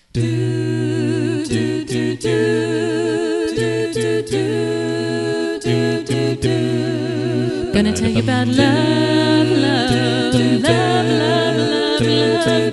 Do do do do do do do do do do. Gonna tell you about love, love, love, love, love, love,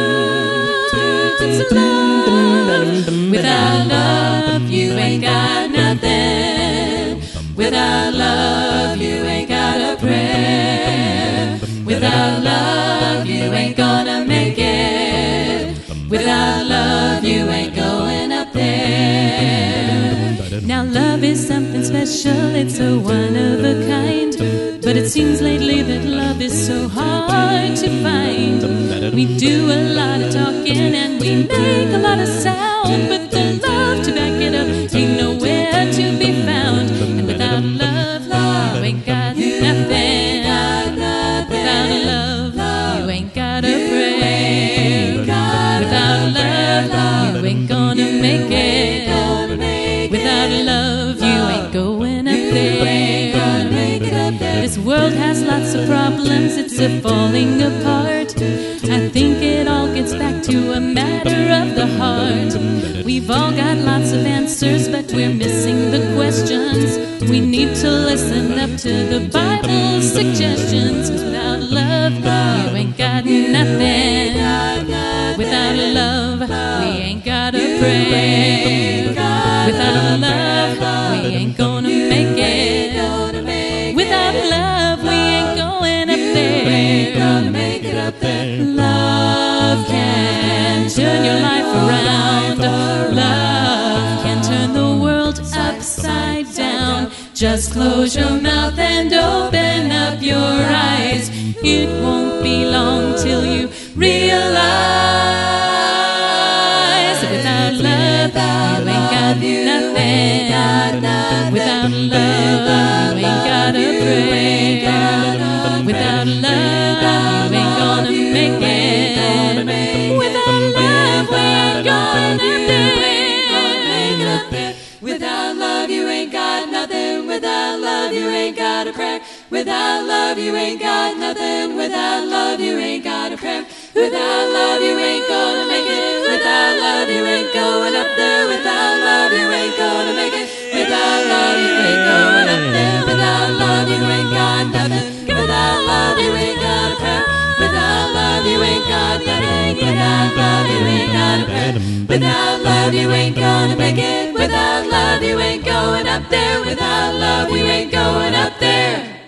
God's love. Without love, you ain't got nothing. Without love, you ain't got a prayer. Without love, you ain't gonna make it. Without love, you ain't going up there. Now love is something special, it's a one of a kind. But it seems lately that love is so hard to find. We do a lot of talking and we make a lot of sound, but the love to back it up ain't nowhere to be found. And without love, you ain't got nothing. Without love, you ain't got a prayer. Without love, you ain't gonna make it. Without love, you ain't going up there. This world has lots of problems, it's a falling apart. I think it all gets back to a matter of the heart. We've all got lots of answers, but we're missing the questions. We need to listen up to the Bible's suggestions. Without love, you ain't got nothing. Without love, we ain't got a prayer. Without love, we ain't gonna make it. Without love, we ain't going up there. Love can turn your life around. Love can turn the world upside down. Just close your mouth and open up your eyes. It won't be long till you realize. Without love, you ain't got nothing. Without love, you ain't got a prayer. Without love, you ain't gonna make it. Without love, we ain't going up there. Without love, you ain't got nothing. Without love, you ain't got a prayer. Without love, you ain't got nothing. Without love, you ain't got a prayer. Without love, you ain't gonna make it. Without love, you ain't going up there. Without love, you ain't gonna make it. Without love, you ain't going up there. Without love, you ain't got nothing. Without love, you ain't got a prayer. Without love, you ain't got nothing. Without love, you ain't got a prayer. Without love, you ain't gonna make it. Without love, you ain't going up there. Without love, you ain't going up there.